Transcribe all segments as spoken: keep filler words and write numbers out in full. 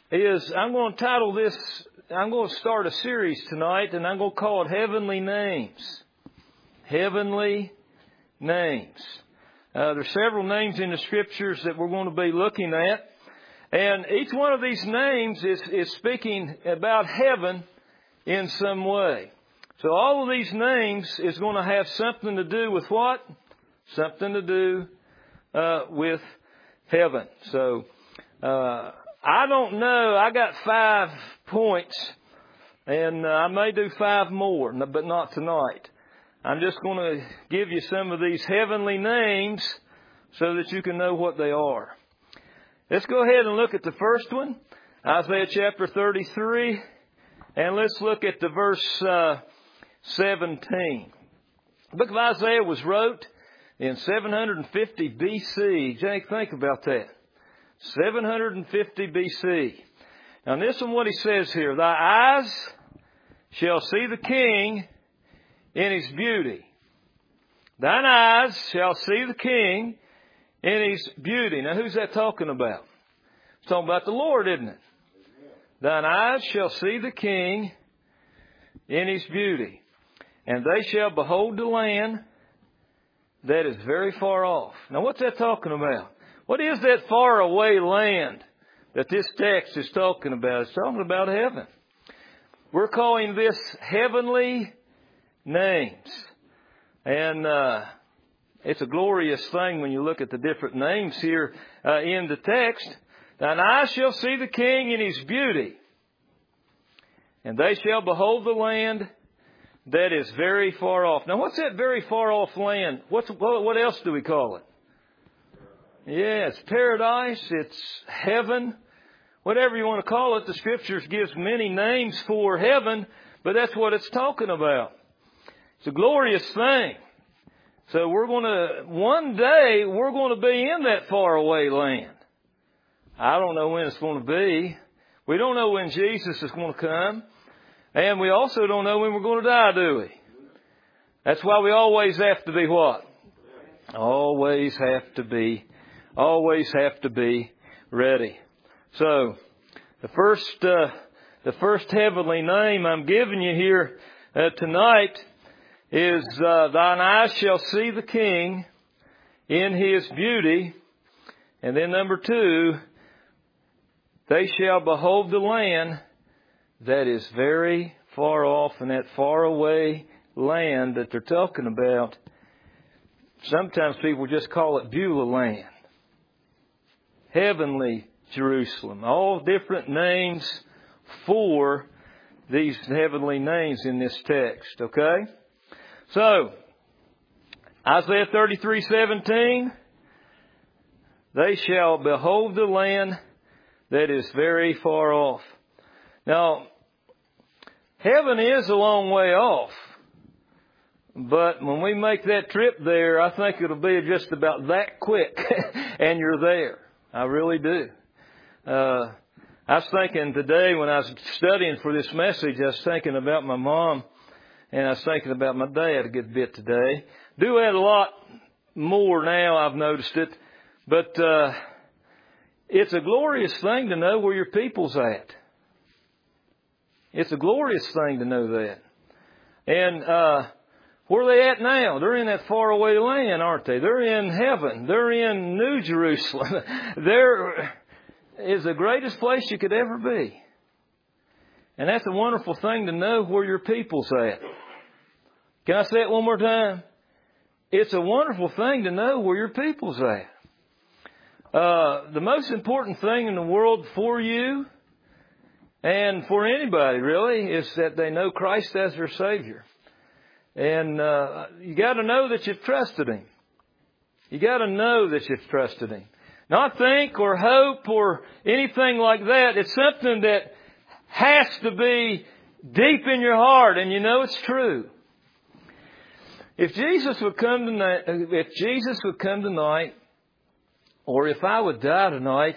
is I'm going to title this, I'm going to start a series tonight, and I'm going to call it Heavenly Names. Heavenly Names. Uh, there's several names in the Scriptures that we're going to be looking at. And each one of these names is, is speaking about heaven in some way. So all of these names is going to have something to do with what? Something to do uh, with heaven. So uh, I don't know. I got five points, and uh, I may do five more, but not tonight. I'm just going to give you some of these heavenly names so that you can know what they are. Let's go ahead and look at the first one, Isaiah chapter thirty-three, and let's look at the verse uh, seventeen. The book of Isaiah was wrote in seven hundred fifty B C. Jake, think about that. seven hundred fifty B C. Now listen what he says here. Thy eyes shall see the King in his beauty. Thine eyes shall see the King in his beauty. Now who's that talking about? It's talking about the Lord, isn't it? Thine eyes shall see the King in his beauty. And they shall behold the land that is very far off. Now what's that talking about? What is that far away land that this text is talking about? It's talking about heaven. We're calling this heavenly names. And uh, it's a glorious thing when you look at the different names here uh, in the text. Thine eyes shall see the King in his beauty, and they shall behold the land that is very far off. Now, what's that very far off land? What's, what else do we call it? Yeah, it's paradise. It's heaven. Whatever you want to call it, the Scriptures gives many names for heaven, but that's what it's talking about. It's a glorious thing. So we're going to, one day, we're going to be in that faraway land. I don't know when it's going to be. We don't know when Jesus is going to come. And we also don't know when we're going to die, do we? That's why we always have to be what? Always have to be, always have to be ready. So, the first, uh, the first heavenly name I'm giving you here uh, tonight is uh, thine eyes shall see the King in his beauty. And then number two, they shall behold the land that is very far off. And that far away land that they're talking about, sometimes people just call it Beulah land. Heavenly Jerusalem. All different names for these heavenly names in this text. Okay? So, Isaiah thirty-three seventeen, they shall behold the land that is very far off. Now, heaven is a long way off, but when we make that trip there, I think it'll be just about that quick, and you're there. I really do. Uh, I was thinking today when I was studying for this message, I was thinking about my mom. And I was thinking about my dad a good bit today. Do that a lot more now, I've noticed it. But uh, it's a glorious thing to know where your people's at. It's a glorious thing to know that. And uh, where are they at now? They're in that faraway land, aren't they? They're in heaven. They're in New Jerusalem. There is the greatest place you could ever be. And that's a wonderful thing to know where your people's at. Can I say it one more time? It's a wonderful thing to know where your people's at. Uh, the most important thing in the world for you and for anybody really is that they know Christ as their Savior. And uh, you got to know that you've trusted Him. You got to know that you've trusted Him. Not think or hope or anything like that. It's something that has to be deep in your heart, and you know it's true. If Jesus would come tonight, if Jesus would come tonight, or if I would die tonight,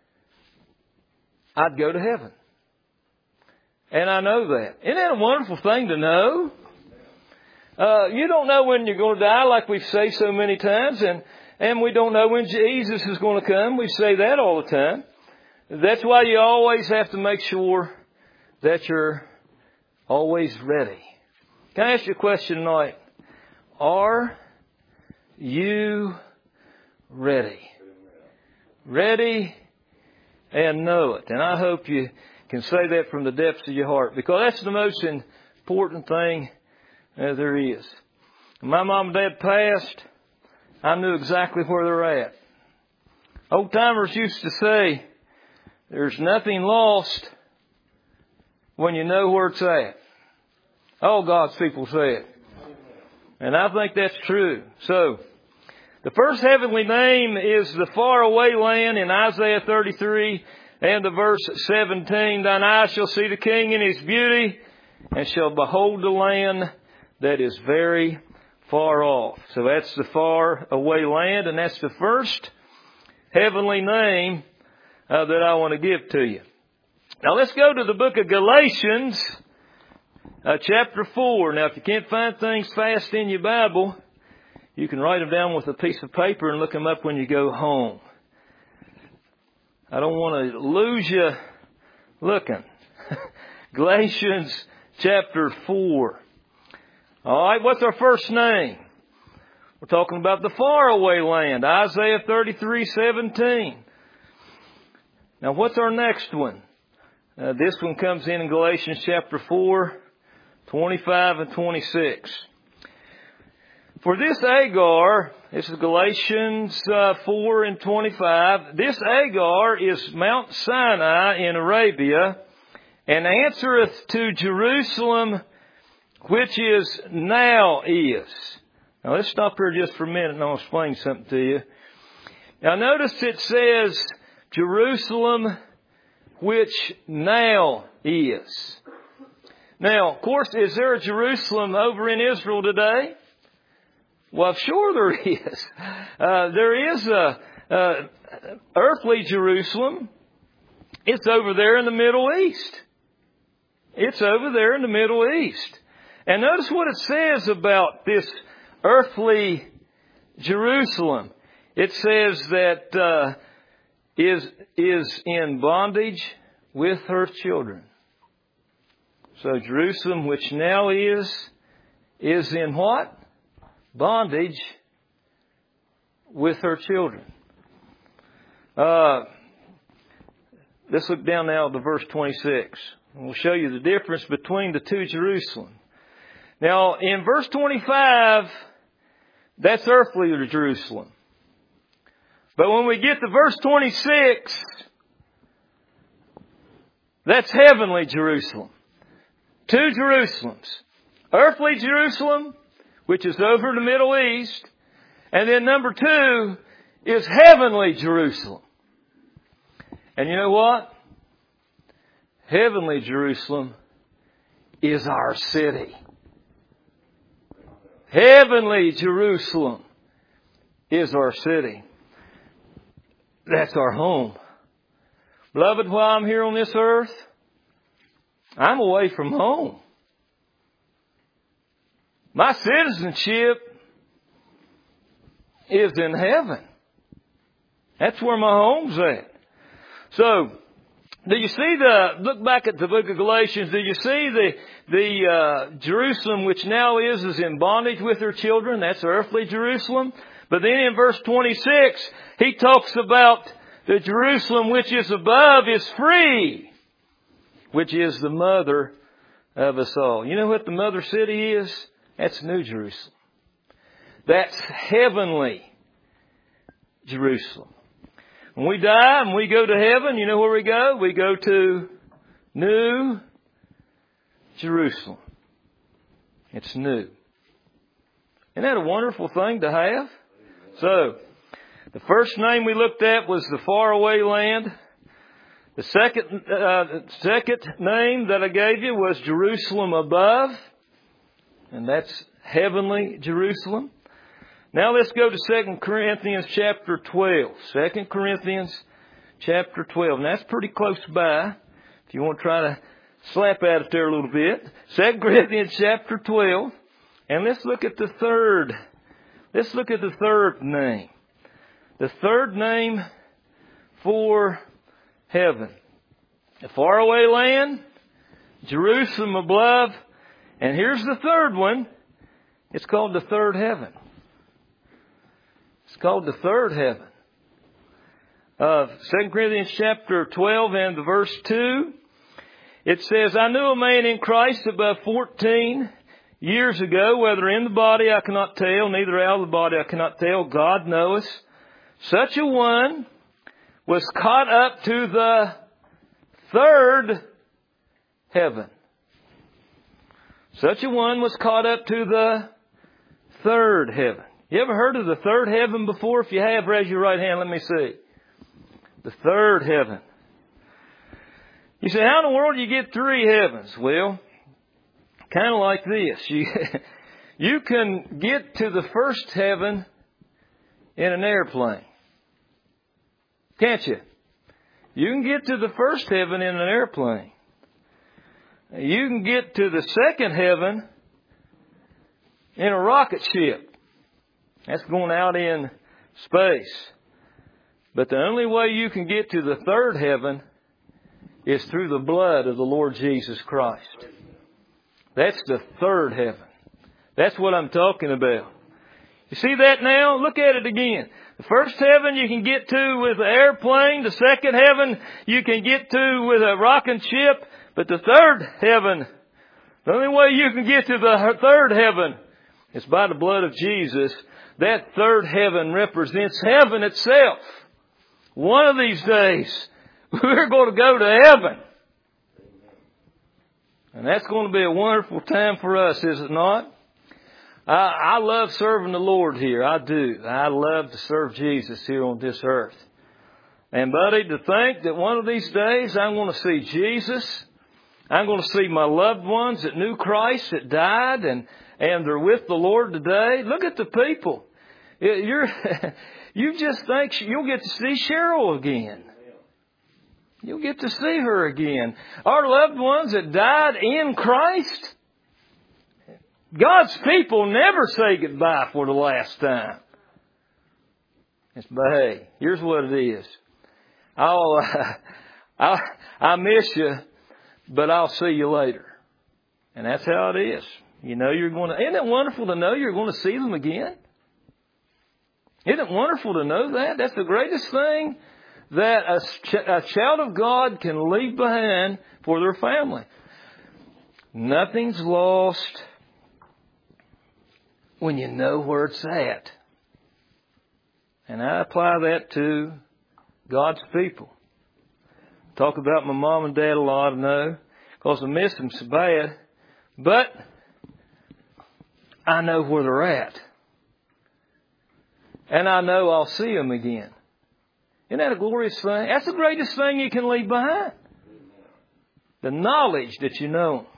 I'd go to heaven. And I know that. Isn't that a wonderful thing to know? Uh, you don't know when you're going to die, like we say so many times, and, and we don't know when Jesus is going to come. We say that all the time. That's why you always have to make sure that you're always ready. Can I ask you a question tonight? Are you ready? Ready and know it. And I hope you can say that from the depths of your heart, because that's the most important thing uh, there is. When my mom and dad passed, I knew exactly where they're at. Old timers used to say, there's nothing lost when you know where it's at. All God's people say it. And I think that's true. So, the first heavenly name is the faraway land in Isaiah thirty-three and the verse seventeen. Thine eyes shall see the King in his beauty, and shall behold the land that is very far off. So that's the far away land, and that's the first heavenly name uh, that I want to give to you. Now let's go to the book of Galatians, uh, chapter four. Now if you can't find things fast in your Bible, you can write them down with a piece of paper and look them up when you go home. I don't want to lose you looking. Galatians chapter four. All right, what's our first name? We're talking about the faraway land, Isaiah thirty-three seventeen. Now, what's our next one? Uh, this one comes in in Galatians chapter four, twenty-five and twenty-six. For this Agar, this is Galatians uh, four and twenty-five, this Agar is Mount Sinai in Arabia, and answereth to Jerusalem, which is now is. Now let's stop here just for a minute and I'll explain something to you. Now notice it says Jerusalem, which now is. Now, of course, is there a Jerusalem over in Israel today? Well, sure there is. Uh, there is a, a earthly Jerusalem. It's over there in the Middle East. It's over there in the Middle East. And notice what it says about this earthly Jerusalem. It says that uh, is is in bondage with her children. So Jerusalem, which now is, is in what? Bondage with her children. Uh, let's look down now to verse twenty-six. And we'll show you the difference between the two Jerusalem. Now, in verse twenty-five, that's earthly Jerusalem. But when we get to verse twenty-six, that's heavenly Jerusalem. Two Jerusalems. Earthly Jerusalem, which is over the Middle East. And then number two is heavenly Jerusalem. And you know what? Heavenly Jerusalem is our city. Heavenly Jerusalem is our city. That's our home. Beloved, while I'm here on this earth, I'm away from home. My citizenship is in heaven. That's where my home's at. So, do you see the, look back at the book of Galatians, do you see the, the, uh, Jerusalem which now is, is in bondage with her children? That's earthly Jerusalem. But then in verse twenty-six, he talks about the Jerusalem which is above is free, which is the mother of us all. You know what the mother city is? That's New Jerusalem. That's heavenly Jerusalem. When we die and we go to heaven, you know where we go? We go to New Jerusalem. It's new. Isn't that a wonderful thing to have? So, the first name we looked at was the faraway land. The second, uh, second name that I gave you was Jerusalem above. And that's heavenly Jerusalem. Now let's go to Second Corinthians chapter twelve. Second Corinthians chapter twelve. And that's pretty close by. If you want to try to slap at it there a little bit. Second Corinthians chapter twelve. And let's look at the third. Let's look at the third name. The third name for heaven. A faraway land, Jerusalem above, and here's the third one. It's called the third heaven. It's called the third heaven. Uh, Second Corinthians chapter twelve and the verse two, it says, I knew a man in Christ above fourteen years ago, whether in the body I cannot tell, neither out of the body I cannot tell, God knoweth. Such a one was caught up to the third heaven. Such a one was caught up to the third heaven. You ever heard of the third heaven before? If you have, raise your right hand. Let me see. The third heaven. You say, how in the world do you get three heavens? Well, kind of like this. You, you can get to the first heaven in an airplane. Can't you? You can get to the first heaven in an airplane. You can get to the second heaven in a rocket ship. That's going out in space. But the only way you can get to the third heaven is through the blood of the Lord Jesus Christ. That's the third heaven. That's what I'm talking about. You see that now? Look at it again. The first heaven you can get to with an airplane. The second heaven you can get to with a rocket ship. But the third heaven, the only way you can get to the third heaven is by the blood of Jesus. That third heaven represents heaven itself. One of these days, we're going to go to heaven. And that's going to be a wonderful time for us, is it not? I, I love serving the Lord here. I do. I love to serve Jesus here on this earth. And buddy, to think that one of these days I'm going to see Jesus. I'm going to see my loved ones that knew Christ, that died, and, and they're with the Lord today. Look at the people. You're, you just think you'll get to see Cheryl again. You'll get to see her again. Our loved ones that died in Christ. God's people never say goodbye for the last time. It's, but hey, here's what it is. I'll, uh, I'll, I miss you, but I'll see you later. And that's how it is. You know you're going to, isn't it wonderful to know you're going to see them again? Isn't it wonderful to know that? That's the greatest thing that a, ch- a child of God can leave behind for their family. Nothing's lost when you know where it's at. And I apply that to God's people. Talk about my mom and dad a lot, I know, because I miss them so bad. But I know where they're at. And I know I'll see them again. Isn't that a glorious thing? That's the greatest thing you can leave behind. The knowledge that you know them.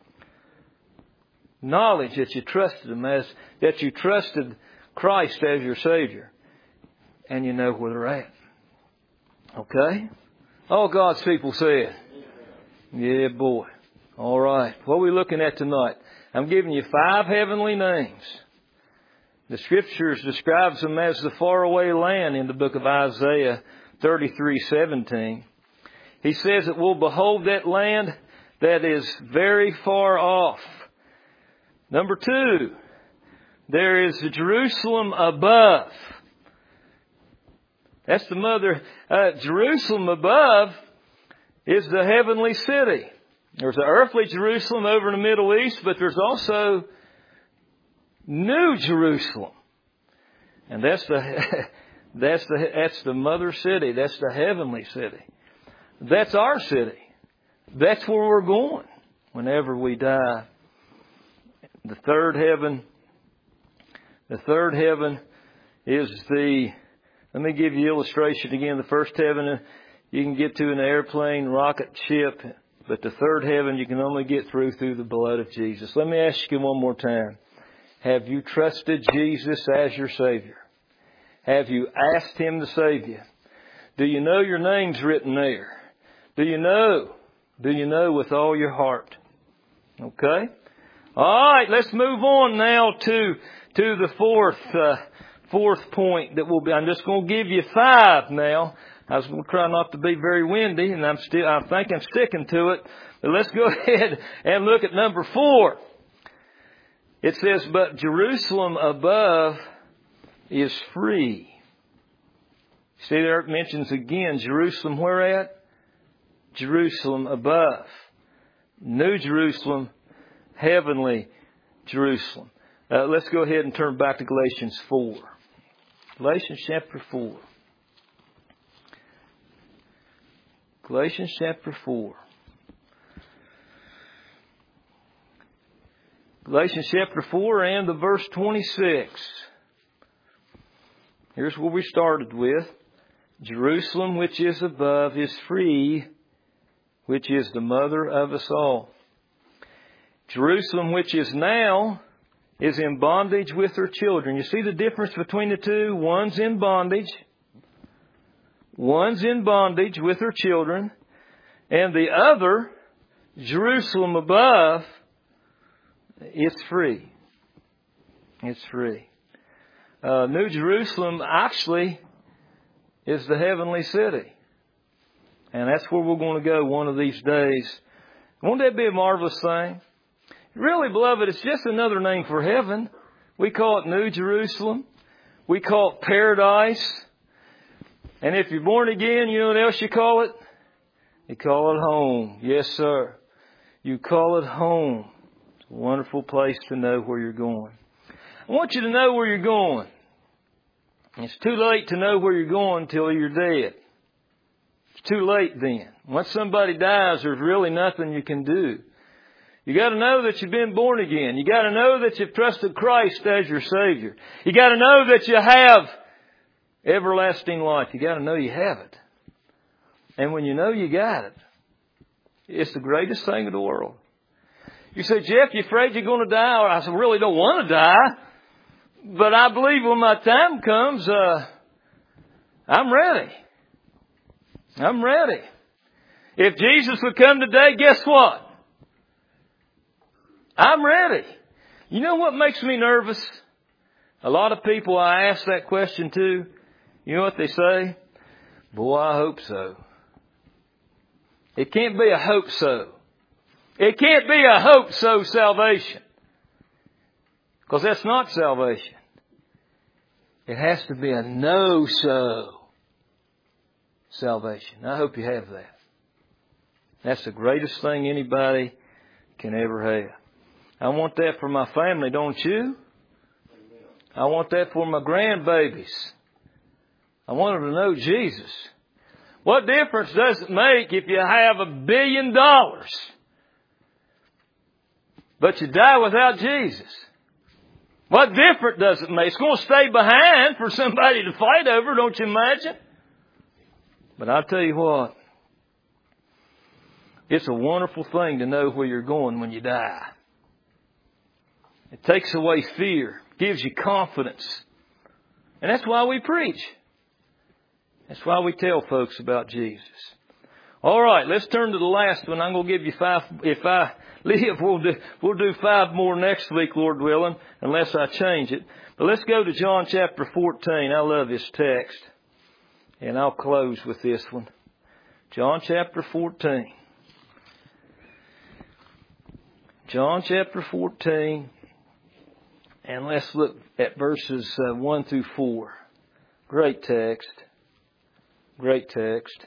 Knowledge that you trusted Him as, that you trusted Christ as your Savior. And you know where they're at. Okay? All God's people said. Yeah, boy. All right. What are we looking at tonight? I'm giving you five heavenly names. The Scriptures describes them as the faraway land in the book of Isaiah thirty-three seventeen. He says that we'll behold that land that is very far off. Number two, there is the Jerusalem above. That's the mother. Uh, Jerusalem above is the heavenly city. There's an earthly Jerusalem over in the Middle East, but there's also New Jerusalem. And that's the, that's the, that's the mother city. That's the heavenly city. That's our city. That's where we're going whenever we die. The third heaven, the third heaven is the, let me give you an illustration again. The first heaven you can get to in an airplane, rocket ship, but the third heaven you can only get through through the blood of Jesus. Let me ask you one more time. Have you trusted Jesus as your Savior? Have you asked Him to save you? Do you know your name's written there? Do you know? Do you know with all your heart? Okay? All right, let's move on now to to the fourth uh, fourth point that will be. I'm just going to give you five now. I was going to try not to be very windy, and I'm still, I think I'm sticking to it. But let's go ahead and look at number four. It says, but Jerusalem above is free. See there it mentions again, Jerusalem where at? Jerusalem above. New Jerusalem, heavenly Jerusalem. Uh, let's go ahead and turn back to Galatians four. Galatians chapter four. Galatians chapter four. Galatians chapter four and the verse twenty-six. Here's where we started with. Jerusalem which is above is free, which is the mother of us all. Jerusalem which is now is in bondage with her children. You see the difference between the two? One's in bondage. One's in bondage with her children. And the other, Jerusalem above, it's free. It's free. Uh, New Jerusalem actually is the heavenly city. And that's where we're going to go one of these days. Won't that be a marvelous thing? Really, beloved, it's just another name for heaven. We call it New Jerusalem. We call it paradise. And if you're born again, you know what else you call it? You call it home. Yes, sir. You call it home. It's a wonderful place to know where you're going. I want you to know where you're going. It's too late to know where you're going until you're dead. It's too late then. Once somebody dies, there's really nothing you can do. You got to know that you've been born again. You got to know that you've trusted Christ as your Savior. You got to know that you have everlasting life. You got to know you have it. And when you know you got it, it's the greatest thing in the world. You say, Jeff, you afraid you're going to die? Or I said, really don't want to die. But I believe when my time comes, uh, I'm ready. I'm ready. If Jesus would come today, guess what? I'm ready. You know what makes me nervous? A lot of people I ask that question to, you know what they say? Boy, I hope so. It can't be a hope so. It can't be a hope so salvation. Because that's not salvation. It has to be a no so salvation. I hope you have that. That's the greatest thing anybody can ever have. I want that for my family, don't you? I want that for my grandbabies. I want them to know Jesus. What difference does it make if you have a billion dollars, but you die without Jesus? What difference does it make? It's going to stay behind for somebody to fight over, don't you imagine? But I'll tell you what, it's a wonderful thing to know where you're going when you die. It takes away fear, gives you confidence. And that's why we preach. That's why we tell folks about Jesus. All right, let's turn to the last one. I'm going to give you five. If I live, we'll do, we'll do five more next week, Lord willing, unless I change it. But let's go to John chapter fourteen. I love this text. And I'll close with this one. John chapter fourteen. John chapter fourteen. And let's look at verses uh, one through four. Great text. Great text.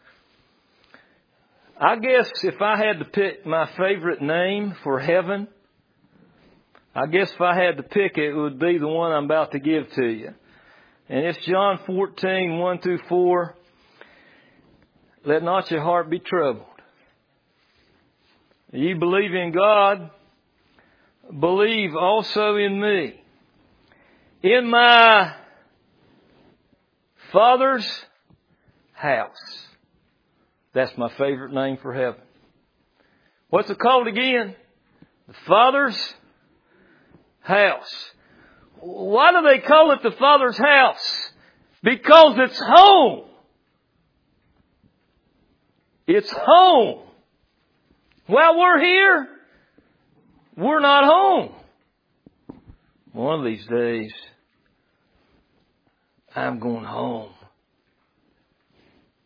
I guess if I had to pick my favorite name for heaven, I guess if I had to pick it, it would be the one I'm about to give to you. And it's John fourteen, one through four. Let not your heart be troubled. You believe in God, believe also in me. In my Father's house. That's my favorite name for heaven. What's it called again? The Father's house. Why do they call it the Father's house? Because it's home. It's home. While we're here, we're not home. One of these days, I'm going home.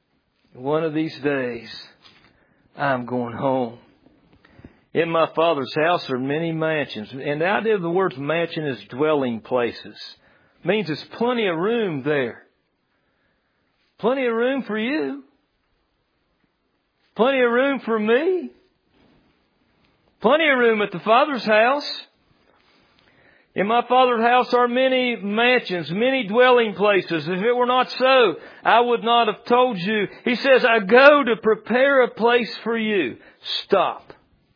One of these days, I'm going home. In my Father's house are many mansions. And the idea of the word mansion is dwelling places. It means there's plenty of room there. Plenty of room for you. Plenty of room for me. Plenty of room at the Father's house. In my Father's house are many mansions, many dwelling places. If it were not so, I would not have told you. He says, I go to prepare a place for you. Stop.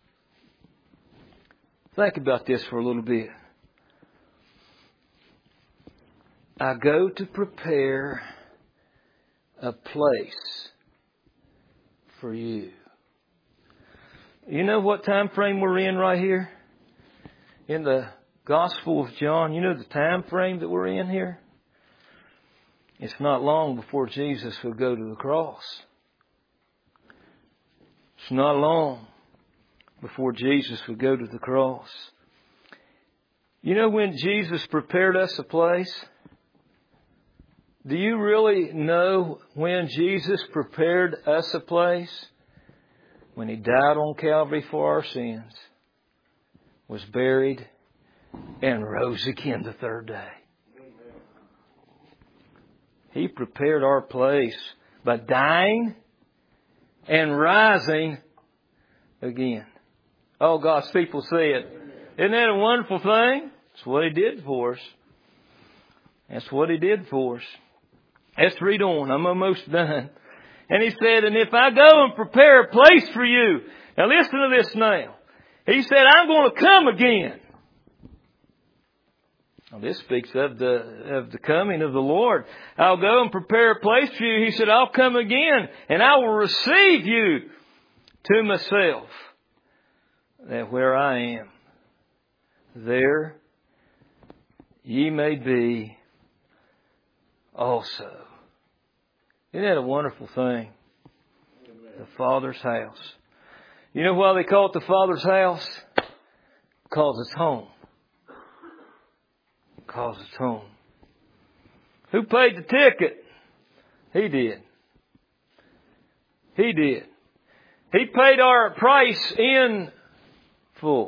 Think about this for a little bit. I go to prepare a place for you. You know what time frame we're in right here? In the Gospel of John, you know the time frame that we're in here? It's not long before Jesus will go to the cross. It's not long before Jesus would go to the cross. You know when Jesus prepared us a place? Do you really know when Jesus prepared us a place? When He died on Calvary for our sins, was buried, and rose again the third day. He prepared our place by dying and rising again. Oh, God's people say it. Isn't that a wonderful thing? That's what He did for us. That's what He did for us. Let's read on. I'm almost done. And He said, and if I go and prepare a place for you. Now listen to this now. He said, I'm going to come again. Now this speaks of the, of the coming of the Lord. I'll go and prepare a place for you. He said, I'll come again and I will receive you to myself. That where I am, there ye may be also. Isn't that a wonderful thing? The Father's house. You know why they call it the Father's house? Because it's home. Because it's home. Who paid the ticket? He did. He did. He paid our price in full.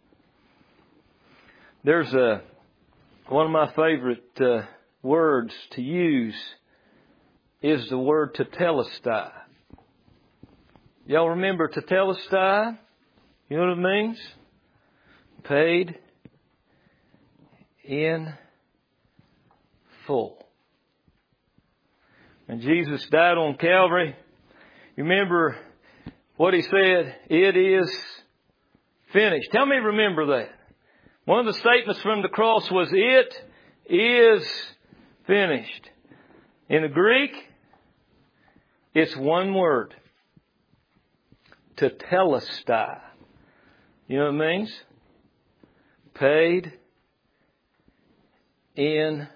There's a one of my favorite uh, words to use is the word tetelestai. Y'all remember tetelestai? You know what it means? Paid in full. And Jesus died on Calvary. You remember what He said? It is finished. Tell me, remember that. One of the statements from the cross was, it is finished. In the Greek, it's one word. Tetelestai. You know what it means? Paid in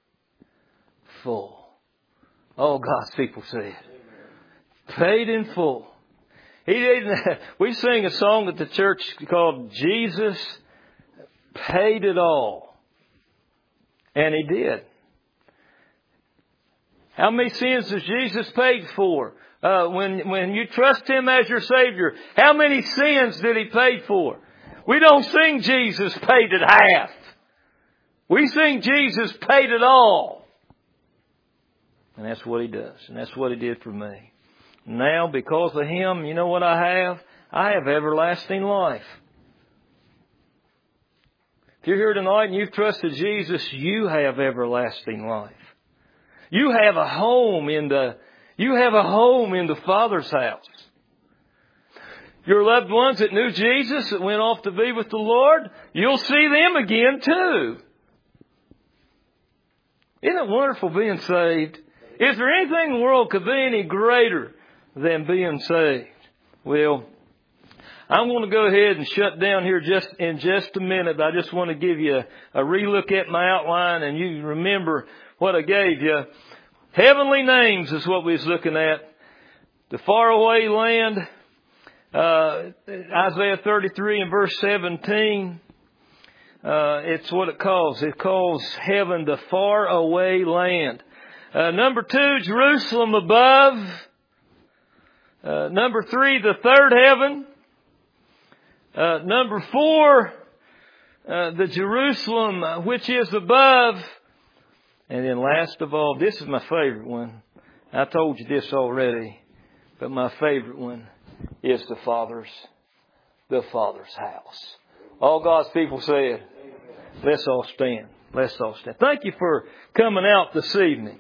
full. Oh, God's people say it. Paid in full. He didn't. We sing a song at the church called Jesus Paid It All. And He did. How many sins has Jesus paid for? Uh, when, when you trust Him as your Savior, how many sins did He pay for? We don't sing Jesus paid it half. We sing Jesus paid it all. And that's what He does. And that's what He did for me. Now, because of Him, you know what I have? I have everlasting life. If you're here tonight and you've trusted Jesus, you have everlasting life. You have a home in the, you have a home in the Father's house. Your loved ones that knew Jesus, that went off to be with the Lord, you'll see them again too. Isn't it wonderful being saved? Is there anything in the world could be any greater than being saved? Well, I'm going to go ahead and shut down here just in just a minute. I just want to give you a, a relook at my outline and you remember what I gave you. Heavenly names is what we was looking at. The faraway land, uh, Isaiah thirty-three and verse seventeen. Uh, it's what it calls. It calls heaven the faraway land. Uh, number two, Jerusalem above. Uh, number three, the third heaven. Uh, number four, uh, the Jerusalem uh, which is above. And then last of all, this is my favorite one. I told you this already, but my favorite one is the Father's, the Father's house. All God's people said, let's all stand. Let's all stand. Thank you for coming out this evening.